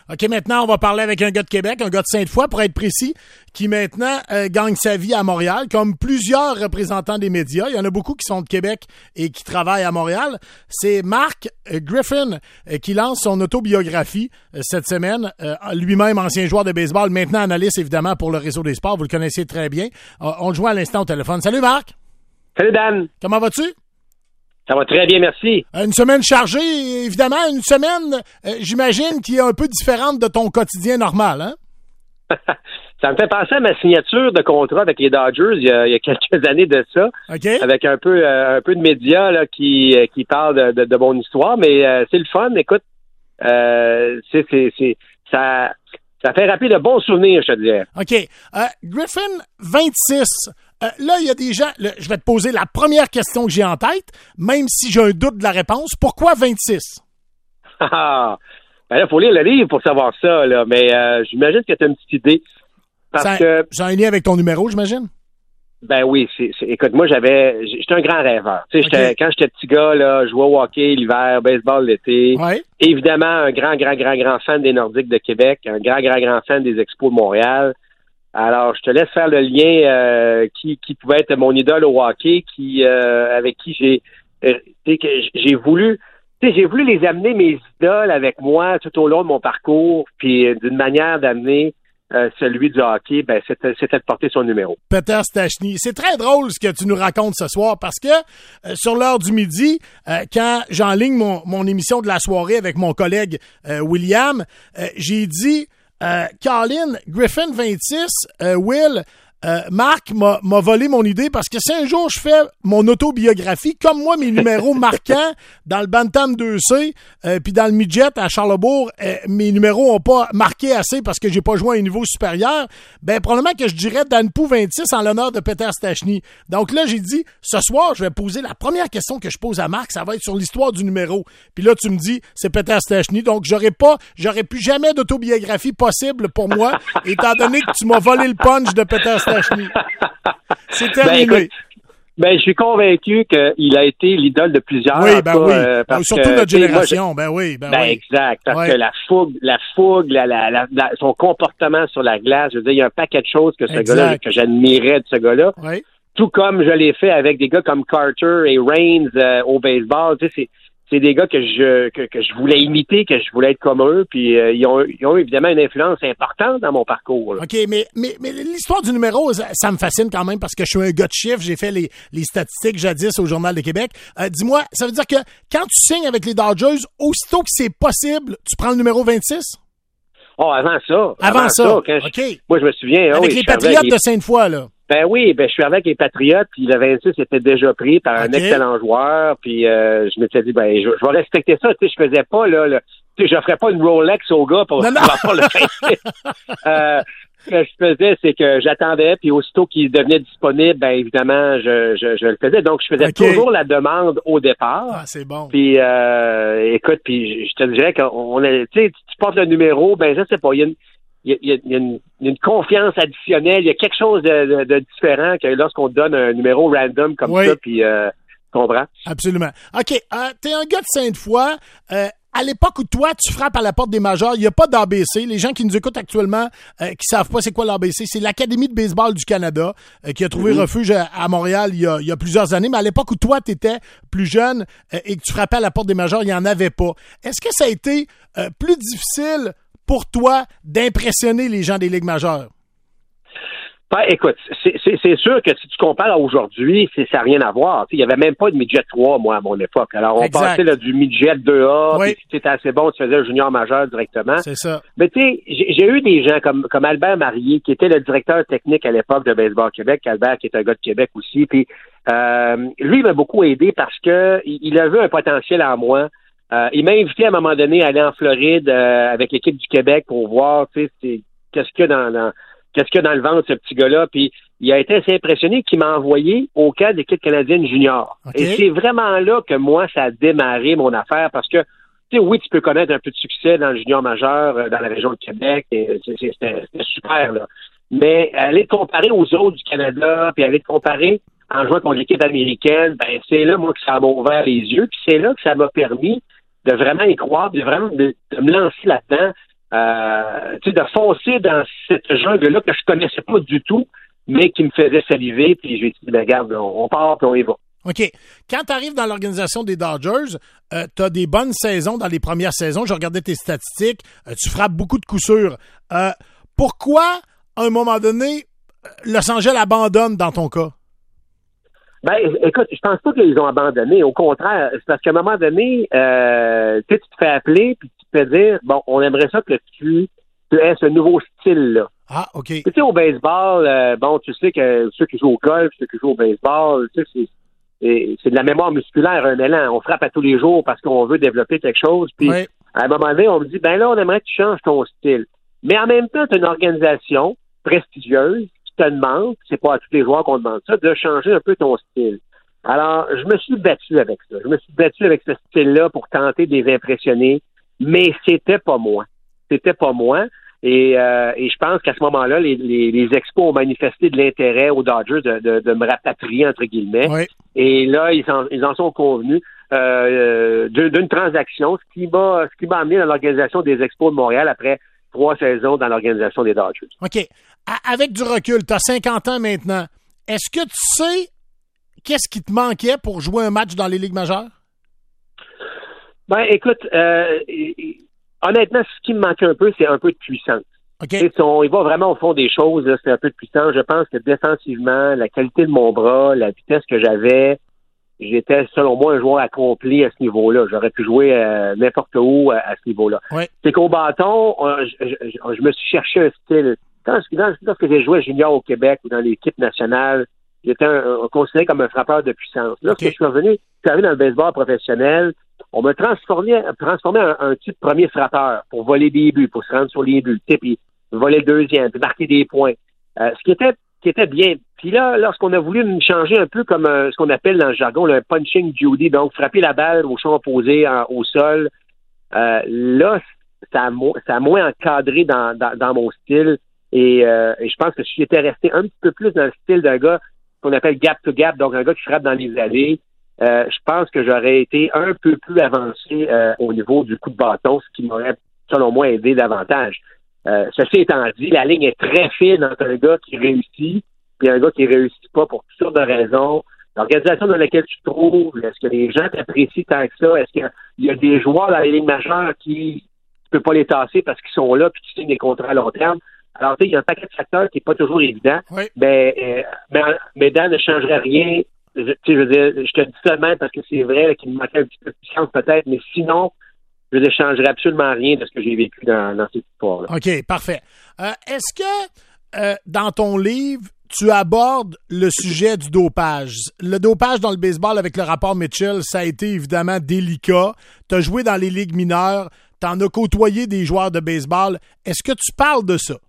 OK, maintenant, on va parler avec un gars de Québec, un gars de Sainte-Foy, pour être précis, qui maintenant gagne sa vie à Montréal, comme plusieurs représentants des médias. Il y en a beaucoup qui sont de Québec et qui travaillent à Montréal. C'est Mark Griffin qui lance son autobiographie cette semaine. Lui-même, ancien joueur de baseball, maintenant analyste, évidemment, pour le réseau des sports. Vous le connaissez très bien. On le joint à l'instant au téléphone. Salut, Marc! Salut, Dan! Comment vas-tu? Ça va très bien, merci. Une semaine chargée, évidemment. Une semaine, j'imagine, qui est un peu différente de ton quotidien normal, hein? Ça me fait penser à ma signature de contrat avec les Dodgers il y a quelques années de ça. Okay. Avec un peu de médias là, qui parlent de mon histoire, mais c'est le fun. Écoute, ça fait rappeler de bons souvenirs, je te dirais. OK. Griffin, 26. Là, il y a des gens... je vais te poser la première question que j'ai en tête, même si j'ai un doute de la réponse. Pourquoi 26? Ben là, il faut lire le livre pour savoir ça, là. Mais j'imagine que tu as une petite idée. C'est un lien avec ton numéro, j'imagine? Ben oui, écoute, moi j'étais un grand rêveur. Tu sais, Okay. Quand j'étais petit gars, là, je jouais au hockey l'hiver, baseball l'été. Ouais. Évidemment, un grand fan des Nordiques de Québec, un grand fan des Expos de Montréal. Alors, je te laisse faire le lien qui pouvait être mon idole au hockey, avec qui j'ai voulu les amener mes idoles avec moi tout au long de mon parcours, puis d'une manière d'amener celui du hockey, ben c'était de porter son numéro. Peter Stachny. C'est très drôle ce que tu nous racontes ce soir parce que sur l'heure du midi, quand j'enligne mon émission de la soirée avec mon collègue William, j'ai dit Colin, Griffin 26, Will, Marc m'a volé mon idée parce que si un jour je fais mon autobiographie, comme moi, mes numéros marquants dans le Bantam 2C puis dans le Midget à Charlesbourg, mes numéros ont pas marqué assez parce que j'ai pas joué à un niveau supérieur, ben probablement que je dirais Dan Pou 26 en l'honneur de Peter Stachny. Donc là, j'ai dit, ce soir, je vais poser la première question que je pose à Marc, ça va être sur l'histoire du numéro. Puis là, tu me dis, c'est Peter Stachny. Donc, j'aurais plus jamais d'autobiographie possible pour moi, étant donné que tu m'as volé le punch de Peter Stachny. C'est terminé. Je suis convaincu qu'il a été l'idole de plusieurs. Oui, surtout notre génération. Oui. Exact. Parce que la fougue, son comportement sur la glace, je veux dire, il y a un paquet de choses que ce gars-là, que j'admirais de ce gars-là. Oui. Tout comme je l'ai fait avec des gars comme Carter et Reigns au baseball. Tu sais, c'est des gars que je voulais imiter, que je voulais être comme eux, puis ils ont évidemment une influence importante dans mon parcours. Là. OK, mais l'histoire du numéro, ça me fascine quand même parce que je suis un gars de chiffres, j'ai fait les statistiques jadis au Journal de Québec. Dis-moi, ça veut dire que quand tu signes avec les Dodgers, aussitôt que c'est possible, tu prends le numéro 26? Oh, avant ça. OK. Moi, je me souviens... Avec les Patriotes de Sainte-Foy, là. Ben oui, je suis avec les Patriotes, puis le 26 était déjà pris par un excellent joueur, puis je m'étais dit, je vais respecter ça, tu sais, je faisais pas, là, tu sais, je ferais pas une Rolex au gars pour avoir le 26. Ce que je faisais, c'est que j'attendais, puis aussitôt qu'il devenait disponible, ben évidemment, je le faisais. Donc, je faisais toujours la demande au départ. Ah, c'est bon. Puis, écoute, puis je te dirais qu'on a, tu sais, tu portes le numéro, ben je sais pas, il y a une confiance additionnelle, il y a quelque chose de différent que lorsqu'on te donne un numéro random comme ça, puis tu comprends? Absolument. OK, t'es un gars de Sainte-Foy. À l'époque où toi, tu frappes à la porte des majors, il n'y a pas d'ABC. Les gens qui nous écoutent actuellement, qui savent pas c'est quoi l'ABC, c'est l'Académie de baseball du Canada, qui a trouvé refuge à Montréal il y a plusieurs années. Mais à l'époque où toi, tu étais plus jeune et que tu frappais à la porte des majors, il n'y en avait pas. Est-ce que ça a été plus difficile pour toi d'impressionner les gens des ligues majeures? Ben, écoute, c'est sûr que si tu compares à aujourd'hui, ça n'a rien à voir. Il n'y avait même pas de midget 3, moi, à mon époque. Alors, on passait là, du midget 2A, puis si tu étais assez bon, tu faisais le junior majeur directement. C'est ça. Mais tu sais, j'ai eu des gens comme Albert Marié, qui était le directeur technique à l'époque de Baseball Québec. Albert, qui est un gars de Québec aussi. Puis, lui, il m'a beaucoup aidé parce que il a vu un potentiel en moi. Il m'a invité à un moment donné à aller en Floride avec l'équipe du Québec pour voir, tu sais, qu'est-ce qu'il y a dans le ventre, ce petit gars-là. Puis il a été assez impressionné qu'il m'a envoyé au camp d'équipe canadienne junior. Okay. Et c'est vraiment là que moi, ça a démarré mon affaire parce que, tu sais, oui, tu peux connaître un peu de succès dans le junior majeur dans la région de Québec. C'était super, là. Mais aller te comparer aux autres du Canada, puis aller te comparer en jouant contre l'équipe américaine, ben c'est là, moi, que ça m'a ouvert les yeux. Puis c'est là que ça m'a permis de vraiment y croire, de me lancer là-dedans. de foncer dans cette jungle-là que je connaissais pas du tout, mais qui me faisait saliver, puis j'ai dit, regarde, on part, puis on y va. OK. Quand tu arrives dans l'organisation des Dodgers, tu as des bonnes saisons dans les premières saisons. Je regardais tes statistiques. Tu frappes beaucoup de coups sûrs. Pourquoi, à un moment donné, Los Angeles abandonne dans ton cas? Ben, écoute, je pense pas qu'ils ont abandonné. Au contraire, c'est parce qu'à un moment donné, tu te fais appeler, puis tu te fais dire, bon, on aimerait ça que tu aies ce nouveau style-là. Ah, OK. Tu sais, au baseball, bon, tu sais que ceux qui jouent au golf, ceux qui jouent au baseball, tu sais, c'est de la mémoire musculaire, un élan. On frappe à tous les jours parce qu'on veut développer quelque chose. Puis, oui. À un moment donné, on me dit, ben là, on aimerait que tu changes ton style. Mais en même temps, tu as une organisation prestigieuse qui te demande, c'est pas à tous les joueurs qu'on demande ça, de changer un peu ton style. Alors, je me suis battu avec ça. Je me suis battu avec ce style-là pour tenter de les impressionner, mais c'était pas moi. C'était pas moi. Et je pense qu'à ce moment-là, les expos ont manifesté de l'intérêt aux Dodgers de me rapatrier, entre guillemets. Oui. Et là, ils en sont convenus d'une transaction, ce qui m'a amené dans l'organisation des Expos de Montréal après 3 saisons dans l'organisation des Dodgers. OK. Avec du recul, tu as 50 ans maintenant. Est-ce que tu sais qu'est-ce qui te manquait pour jouer un match dans les Ligues majeures? Ben, écoute, honnêtement, ce qui me manquait un peu, c'est un peu de puissance. Okay. Si on y va vraiment au fond des choses, là, c'est un peu de puissance. Je pense que défensivement, la qualité de mon bras, la vitesse que j'étais, selon moi, un joueur accompli à ce niveau-là. J'aurais pu jouer n'importe où à ce niveau-là. Ouais. C'est qu'au bâton, je me suis cherché un style. Lorsque j'ai joué junior au Québec ou dans l'équipe nationale, j'étais considéré comme un frappeur de puissance. Lorsque je suis revenu dans le baseball professionnel, on m'a transformé un type premier frappeur pour voler des buts, pour se rendre sur les buts, puis voler le deuxième, puis marquer des points. Ce qui était bien. Puis là, lorsqu'on a voulu me changer un peu comme ce qu'on appelle dans le jargon le punching Judy, donc frapper la balle au champ opposé au sol, là, ça a moins encadré dans mon style. Et je pense que si j'étais resté un petit peu plus dans le style d'un gars qu'on appelle gap-to-gap, donc un gars qui frappe dans les allées, je pense que j'aurais été un peu plus avancé au niveau du coup de bâton, ce qui m'aurait, selon moi, aidé davantage. Ceci étant dit, la ligne est très fine entre un gars qui réussit et un gars qui réussit pas pour toutes sortes de raisons. L'organisation dans laquelle tu te trouves, est-ce que les gens t'apprécient tant que ça? Est-ce qu'il y a des joueurs dans les lignes majeures qui tu peux pas les tasser parce qu'ils sont là puis tu signes des contrats à long terme? Alors, tu sais, il y a un paquet de facteurs qui est pas toujours évident. Oui. Mais Dan ne changerait rien. Je veux dire, je te dis ça même parce que c'est vrai qu'il me manquait un petit peu de puissance peut-être, mais sinon, je ne changerais absolument rien de ce que j'ai vécu dans cette histoire-là. OK, parfait. Est-ce que dans ton livre, tu abordes le sujet du dopage? Le dopage dans le baseball avec le rapport Mitchell, ça a été évidemment délicat. Tu as joué dans les ligues mineures, tu en as côtoyé des joueurs de baseball. Est-ce que tu parles de ça?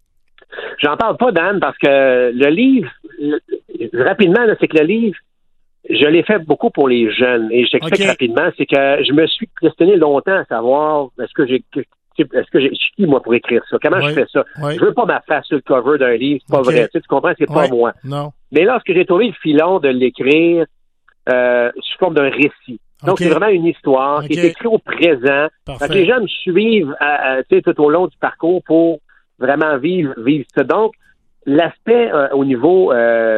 J'en parle pas, Dan, parce que le livre, rapidement, là, c'est que le livre, je l'ai fait beaucoup pour les jeunes. Et je t'explique rapidement, c'est que je me suis questionné longtemps à savoir est-ce que j'ai qui, moi, pour écrire ça? Comment je fais ça? Je veux pas ma face sur le cover d'un livre, c'est pas vrai. Tu comprends, c'est pas moi. Non. Mais lorsque j'ai trouvé le filon de l'écrire sous forme d'un récit. Donc, c'est vraiment une histoire qui est écrite au présent. Donc, les gens me suivent tout au long du parcours pour vraiment vivre ça. Donc, l'aspect au niveau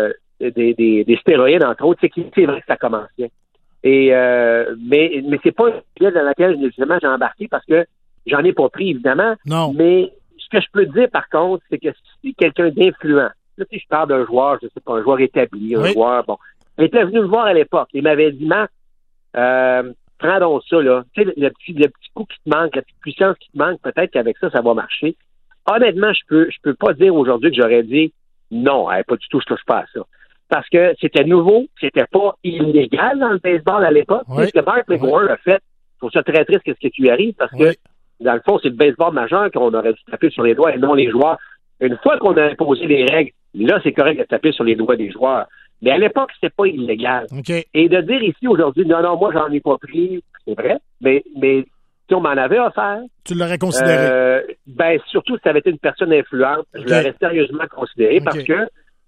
des stéroïdes, entre autres, c'est vrai que ça commençait. Et mais c'est pas une pièce dans laquelle justement j'ai embarqué parce que j'en ai pas pris, évidemment. Non. Mais ce que je peux te dire, par contre, c'est que si quelqu'un d'influent, là, si je parle d'un joueur, je sais pas, un joueur établi, un joueur, bon, il était venu me voir à l'époque. Il m'avait dit, Marc, prends donc ça, là. Tu sais, le petit coup qui te manque, la petite puissance qui te manque, peut-être qu'avec ça va marcher. Honnêtement, je peux pas dire aujourd'hui que j'aurais dit non, pas du tout, je touche pas à ça. Parce que c'était nouveau, c'était pas illégal dans le baseball à l'époque. Ce que Mark McGwire a fait, je trouve ça très triste que ce qui lui arrive parce que, dans le fond, c'est le baseball majeur qu'on aurait dû taper sur les doigts et non les joueurs. Une fois qu'on a imposé les règles, là, c'est correct de taper sur les doigts des joueurs. Mais à l'époque, c'était pas illégal. Et de dire ici aujourd'hui, non, moi, j'en ai pas pris, c'est vrai, mais si on m'en avait offert. Tu l'aurais considéré? Surtout si ça avait été une personne influente, je l'aurais sérieusement considéré parce que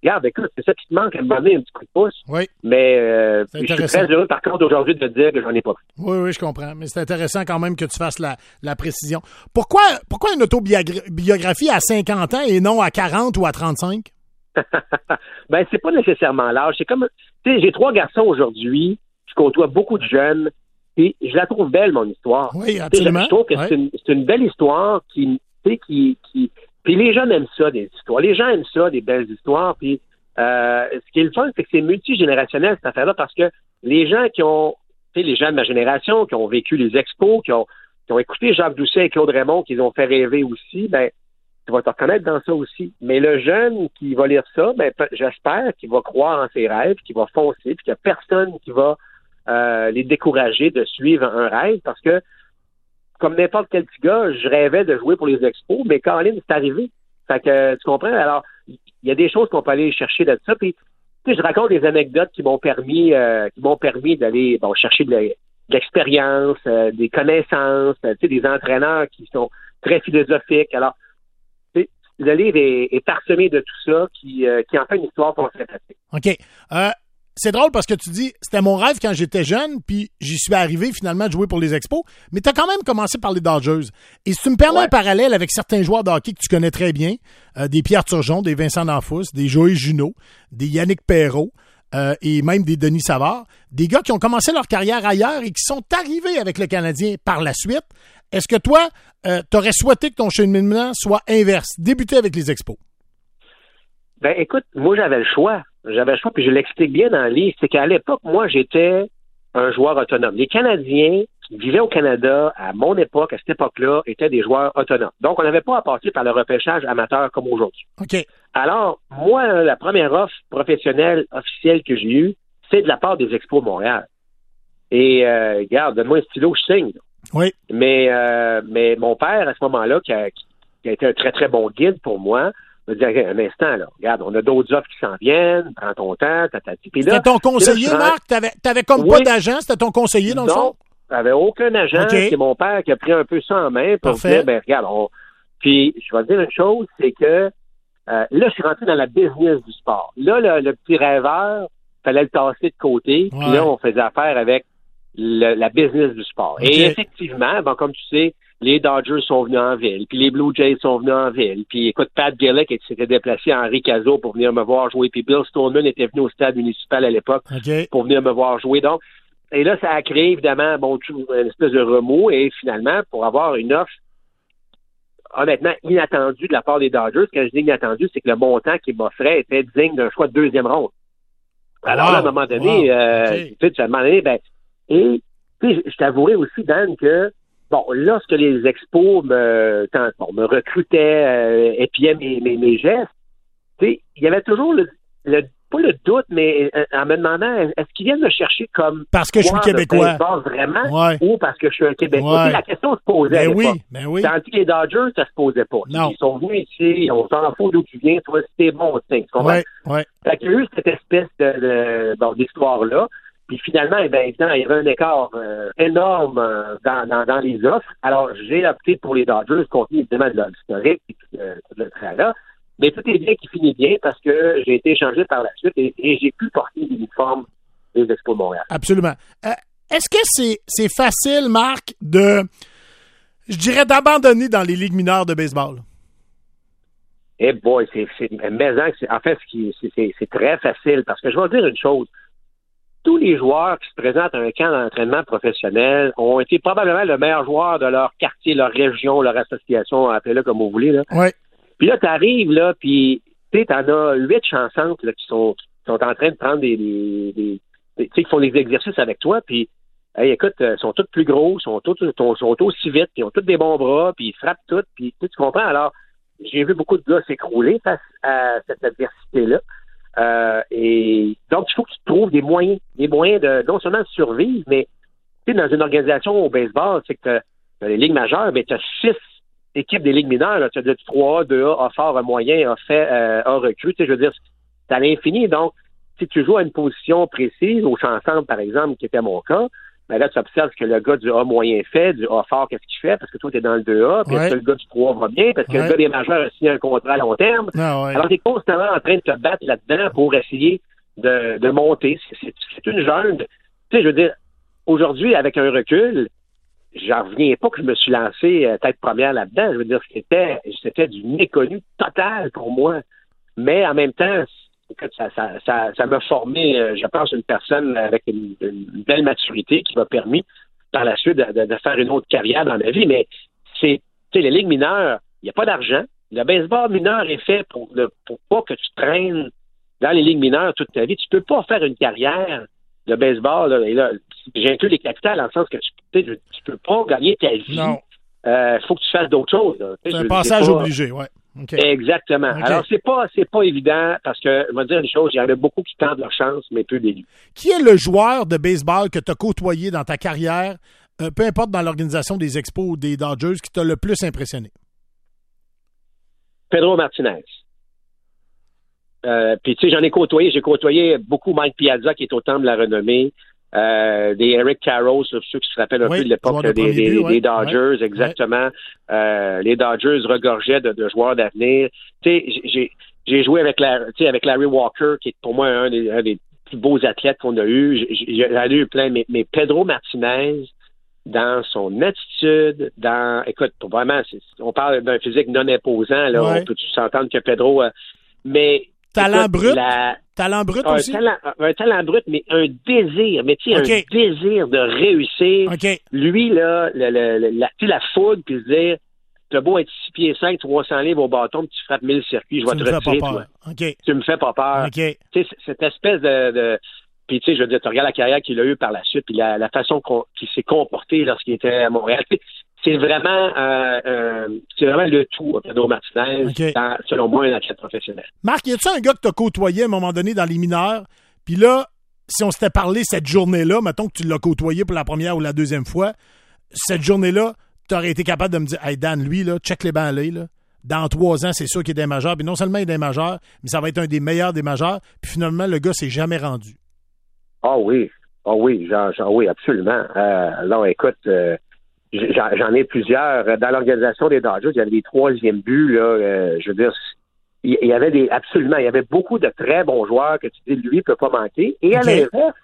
regarde, écoute, c'est ça qui te manque, à me donner un petit coup de pouce. Oui. Mais je suis intéressant. très heureux, par contre, aujourd'hui, de te dire que j'en ai pas pris. Oui, je comprends. Mais c'est intéressant quand même que tu fasses la précision. Pourquoi une autobiographie à 50 ans et non à 40 ou à 35? Ben, c'est pas nécessairement l'âge. C'est comme, tu sais, j'ai 3 garçons aujourd'hui. Je côtoie beaucoup de jeunes. Et je la trouve belle, mon histoire. Oui, absolument. Je trouve que c'est une belle histoire qui. Puis les jeunes aiment ça, des histoires. Les gens aiment ça, des belles histoires. Puis ce qui est le fun, c'est que c'est multigénérationnel, cette affaire-là, parce que les gens qui ont, les gens de ma génération, qui ont vécu les expos, qui ont écouté Jacques Doucet et Claude Raymond, qui les ont fait rêver aussi, ben, tu vas te reconnaître dans ça aussi. Mais le jeune qui va lire ça, ben, j'espère qu'il va croire en ses rêves, qu'il va foncer, puis qu'il n'y a personne qui va les décourager de suivre un rêve, parce que comme n'importe quel petit gars, je rêvais de jouer pour les expos, mais Colin, c'est arrivé. Fait que, tu comprends? Alors, il y a des choses qu'on peut aller chercher de ça. Puis, tu sais, je raconte des anecdotes qui m'ont permis d'aller chercher de l'expérience, des connaissances, tu sais, des entraîneurs qui sont très philosophiques. Alors, tu sais, le livre est parsemé de tout ça qui en fait une histoire pour sympathique. OK. C'est drôle parce que tu dis, c'était mon rêve quand j'étais jeune, puis j'y suis arrivé finalement de jouer pour les Expos, mais tu as quand même commencé par les Dodgers. Et si tu me permets un parallèle avec certains joueurs de hockey que tu connais très bien, des Pierre Turgeon, des Vincent D'Anfous, des Joey Junot, des Yannick Perreault, et même des Denis Savard, des gars qui ont commencé leur carrière ailleurs et qui sont arrivés avec le Canadien par la suite, est-ce que toi, t'aurais souhaité que ton cheminement soit inverse, débuter avec les Expos? Ben écoute, moi j'avais le choix. Puis je l'explique bien dans le livre, c'est qu'à l'époque, moi, j'étais un joueur autonome. Les Canadiens qui vivaient au Canada, à mon époque, à cette époque-là, étaient des joueurs autonomes. Donc, on n'avait pas à passer par le repêchage amateur comme aujourd'hui. OK. Alors, moi, la première offre professionnelle officielle que j'ai eue, c'est de la part des Expos de Montréal. Et, regarde, donne-moi un stylo, je signe. Oui. Mais mon père, à ce moment-là, qui a été un très, très bon guide pour moi, me dire un instant, là, regarde, on a d'autres offres qui s'en viennent, prends ton temps, tatati. C'était ton conseiller, Marc? T'avais comme pas d'agent, c'était ton conseiller dans le fond? Non, t'avais aucun agent, okay. C'est mon père qui a pris un peu ça en main pour dire, ben regarde, puis je vais te dire une chose, c'est que là, je suis rentré dans la business du sport. Là, le petit rêveur, fallait le tasser de côté, puis là, on faisait affaire avec la business du sport. Okay. Et effectivement, bon, comme tu sais, les Dodgers sont venus en ville, puis les Blue Jays sont venus en ville, puis écoute, Pat Gillick s'était déplacé à Henri Cazot pour venir me voir jouer, puis Bill Stoneman était venu au stade municipal à l'époque pour venir me voir jouer. Donc, et là, ça a créé évidemment une espèce de remous, et finalement, pour avoir une offre honnêtement inattendue de la part des Dodgers, quand je dis inattendue, c'est que le montant qu'ils m'offraient était digne d'un choix de deuxième ronde. Alors là, à un moment donné, tu sais, à un moment donné, ben, et tu sais, je t'avouerai aussi, Dan, que bon, lorsque les expos me recrutaient, épiaient mes gestes, tu sais, il y avait toujours pas le doute, mais en me demandant, est-ce qu'ils viennent me chercher comme parce que je suis québécois, vraiment, ou parce que je suis un Québécois? La question se posait à l'époque. Oui. Tandis que les Dodgers, ça se posait pas. Non. Ils sont venus ici, on s'en fout d'où tu viens, toi, si t'es bon, tu comprends? Fait qu'il y a eu cette espèce d'histoire-là. Puis finalement, il y avait un écart énorme dans les offres. Alors, j'ai opté pour les Dodgers, compte tenu évidemment de l'historique et tout le trait-là. Mais tout est bien qui finit bien parce que j'ai été échangé par la suite et j'ai pu porter l'uniforme des Expos de Montréal. Absolument. Est-ce que c'est facile, Marc, d'abandonner dans les ligues mineures de baseball? Eh boy, en fait, c'est très facile parce que je vais te dire une chose. Tous les joueurs qui se présentent à un camp d'entraînement professionnel ont été probablement le meilleur joueur de leur quartier, leur région, leur association, appelez-le comme vous voulez. Là. Ouais. Puis là, t'arrives, là, puis tu sais, t'en as 8 chansantes là, qui sont en train de prendre des tu sais, qui font des exercices avec toi, puis hey, écoute, ils sont tous plus gros, sont aussi vite, puis ils ont tous des bons bras, puis ils frappent tout, puis tu comprends. Alors, j'ai vu beaucoup de gars s'écrouler face à cette adversité-là. Et donc, il faut que tu trouves des moyens de non seulement de survivre, mais tu sais, dans une organisation au baseball, c'est que t'as les ligues majeures, mais tu as 6 équipes des ligues mineures. Tu as de 3A, 2A, A fort, A moyen, A fait, A recrue. Tu sais, je veux dire, c'est à l'infini. Donc, si tu joues à une position précise, au champ centre, par exemple, qui était mon cas, ben là, tu observes que le gars du A moyen fait, du A fort, qu'est-ce qu'il fait? Parce que toi, tu es dans le 2A, puis est-ce que le gars du 3 va bien? Parce que le gars des majeurs a signé un contrat à long terme. Alors, tu es constamment en train de te battre là-dedans pour essayer de monter. C'est une jungle. Tu sais, je veux dire, aujourd'hui, avec un recul, j'en reviens pas que je me suis lancé tête première là-dedans. Je veux dire, c'était du méconnu total pour moi. Mais en même temps, ça m'a formé, je pense, une personne avec une belle maturité qui m'a permis par la suite de faire une autre carrière dans ma vie. Mais les ligues mineures, il n'y a pas d'argent. Le baseball mineur est fait pour pas que tu traînes dans les ligues mineures toute ta vie. Tu peux pas faire une carrière de baseball, là, et là, j'inclus les capitales en le sens que tu peux pas gagner ta vie. Non. Faut que tu fasses d'autres choses. C'est un passage obligé, ouais. Okay. Exactement. Okay. Alors, c'est pas évident parce que, je vais dire une chose, il y en a beaucoup qui tentent leur chance, mais peu d'élus. Qui est le joueur de baseball que tu as côtoyé dans ta carrière, peu importe dans l'organisation des Expos ou des Dodgers, qui t'a le plus impressionné? Pedro Martinez. Puis, tu sais, j'ai côtoyé beaucoup Mike Piazza, qui est au temple de la renommée, des Eric Karros, ceux qui se rappellent un peu de l'époque des Dodgers, exactement. Ouais. Les Dodgers regorgeaient de joueurs d'avenir. Tu sais, j'ai joué avec Larry Walker, qui est pour moi un des plus beaux athlètes qu'on a eu. J'en ai eu plein, mais Pedro Martinez, dans son attitude, écoute, vraiment, on parle d'un physique non imposant, là, on peut s'entendre que Pedro, mais talent brut? Talent brut aussi? Un talent brut, mais un désir. Mais tu sais, un désir de réussir. Okay. Lui, là, la foudre, puis se dire, t'as beau être 6 pieds 5, 300 livres au bâton, puis tu frappes 1000 circuits, je vais te retirer, toi. Okay. Tu me fais pas peur. Okay. Tu sais, cette espèce de puis tu sais, je veux dire, tu regardes la carrière qu'il a eue par la suite, puis la façon qu'il s'est comporté lorsqu'il était à Montréal. C'est vraiment le tout, Pedro Martinez, selon moi, un athlète professionnel. Marc, y a-tu un gars que tu as côtoyé à un moment donné dans les mineurs, puis là, si on s'était parlé cette journée-là, mettons que tu l'as côtoyé pour la première ou la deuxième fois, cette journée-là, tu aurais été capable de me dire « Hey Dan, lui, là, check les balais, là. Dans 3 ans, c'est sûr qu'il est des majeurs, puis non seulement il est des majeurs, mais ça va être un des meilleurs des majeurs, puis finalement, le gars s'est jamais rendu. » Ah oui, oui, absolument. Non, écoute... J'en ai plusieurs. Dans l'organisation des Dodgers, il y avait des 3e buts, là. Je veux dire, il y avait beaucoup de très bons joueurs que tu dis, lui, il peut pas manquer. Et à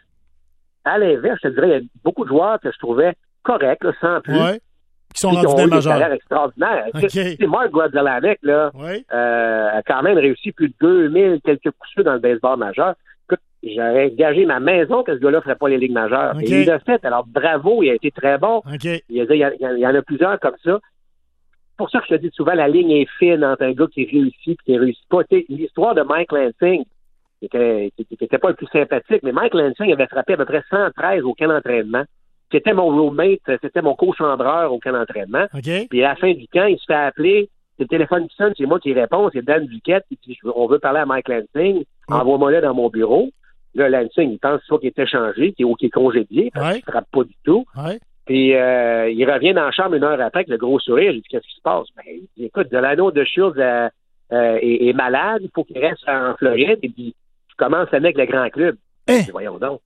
l'inverse, je te dirais, il y a beaucoup de joueurs que je trouvais corrects, là, sans plus. Ouais. Qui sont rendus des majeurs. Des carrières extraordinaires. C'est Mark Grudzielanek, là, a quand même réussi plus de 2000 quelques coups sûrs dans le baseball majeur. J'aurais gagé ma maison que ce gars-là ne ferait pas les ligues majeures. Et il l'a fait. Alors, bravo, il a été très bon. Il y en a plusieurs comme ça. C'est pour ça que je te dis souvent, la ligne est fine entre un gars qui réussit et qui ne réussit pas. L'histoire de Mike Lansing, qui était pas le plus sympathique, mais Mike Lansing avait frappé à peu près 113 au camp d'entraînement. C'était mon roommate, c'était mon co-chambreur au camp d'entraînement. Puis à la fin du camp, il se fait appeler. C'est le téléphone qui sonne, c'est moi qui réponds, c'est Dan Duquette, qui dit on veut parler à Mike Lansing, envoie-moi-le dans mon bureau. Là, Lansing, il pense soit qu'il est échangé, qu'il est congédié, parce qu'il ne frappe pas du tout. Puis il revient dans la chambre 1 heure après avec le gros sourire. J'ai dit, qu'est-ce qui se passe? Ben, il dit, écoute, Delano de Shields est malade, il faut qu'il reste en Floride, et puis tu commences avec le grand club. Je dis, voyons donc.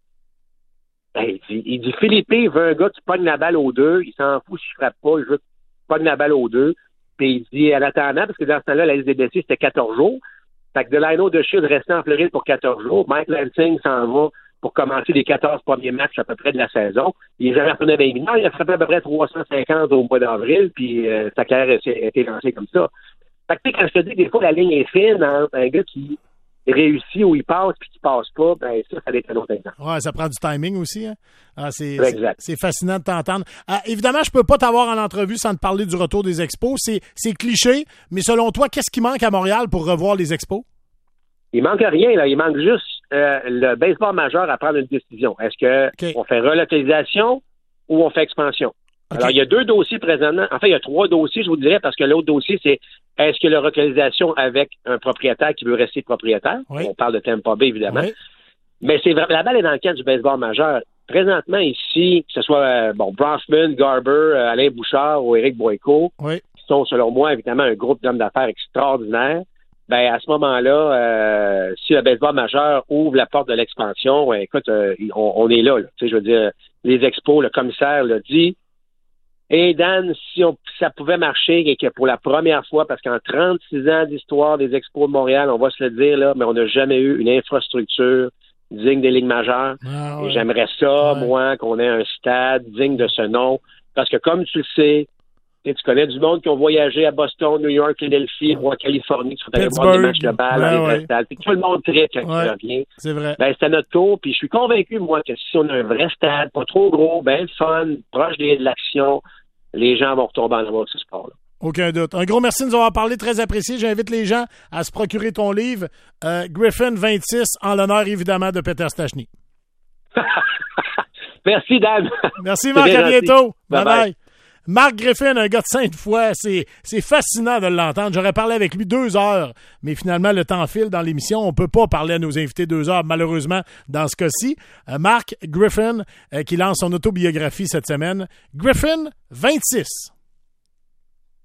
Ben, il dit, Philippe veut un gars qui pogne la balle aux 2, il s'en fout si je frappe pas, il veut qu'il pogne la balle aux 2. Puis il dit, en attendant, parce que dans ce temps-là, la liste des blessés, c'était 14 jours. Fait que Delano de Shields restait en Floride pour 14 jours. Mike Lansing s'en va pour commencer les 14 premiers matchs à peu près de la saison. Il est jamais retourné à les mineurs. Il a frappé à peu près 350 au mois d'avril, puis sa carrière a été lancée comme ça. Fait que quand je te dis que des fois la ligne est fine entre un gars qui réussit ou il passe puis qui passe pas, ben ça va être un autre exemple. Ouais, ça prend du timing aussi. Hein? C'est fascinant de t'entendre. Évidemment, je peux pas t'avoir en entrevue sans te parler du retour des Expos. C'est cliché, mais selon toi, qu'est-ce qui manque à Montréal pour revoir les Expos? Il manque rien, là. Il manque juste le baseball majeur à prendre une décision. Est-ce que on fait relocalisation ou on fait expansion? Alors, il y a 2 dossiers présentement. En fait, il y a 3 dossiers, je vous dirais, parce que l'autre dossier, c'est est-ce que la relocalisation avec un propriétaire qui veut rester propriétaire? On parle de Tampa Bay, évidemment. Mais la balle est dans le camp du baseball majeur. Présentement, ici, que ce soit Bronfman, Garber, Alain Bouchard ou Éric Boyko, qui sont, selon moi, évidemment, un groupe d'hommes d'affaires extraordinaires. ben à ce moment-là, si le baseball majeur ouvre la porte de l'expansion, écoute, on est là. Tu sais, je veux dire, les expos, le commissaire l'a dit. Et Dan, si ça pouvait marcher et que pour la première fois, parce qu'en 36 ans d'histoire des expos de Montréal, on va se le dire, là, mais on n'a jamais eu une infrastructure digne des ligues majeures. Ah, ouais. Et j'aimerais ça, moi, qu'on ait un stade digne de ce nom. Parce que comme tu le sais, tu connais du monde qui ont voyagé à Boston, New York, Philadelphie, ou en Californie, qui sont allés voir des matchs de balle dans les stades. Puis tout le monde tripe quand il revient. C'est vrai. Ben, c'est à notre tour. Puis je suis convaincu, moi, que si on a un vrai stade, pas trop gros, ben fun, proche de l'action, les gens vont retomber en amour avec ce sport-là. Aucun doute. Un gros merci de nous avoir parlé, très apprécié. J'invite les gens à se procurer ton livre, Griffin 26, en l'honneur évidemment de Peter Stachny. Merci, Dan. Merci, Marc. À bientôt. Bye-bye. Marc Griffin, un gars de Sainte-Foy, c'est fascinant de l'entendre. J'aurais parlé avec lui 2 heures, mais finalement, le temps file dans l'émission. On peut pas parler à nos invités 2 heures, malheureusement, dans ce cas-ci. Marc Griffin, qui lance son autobiographie cette semaine. Griffin 26.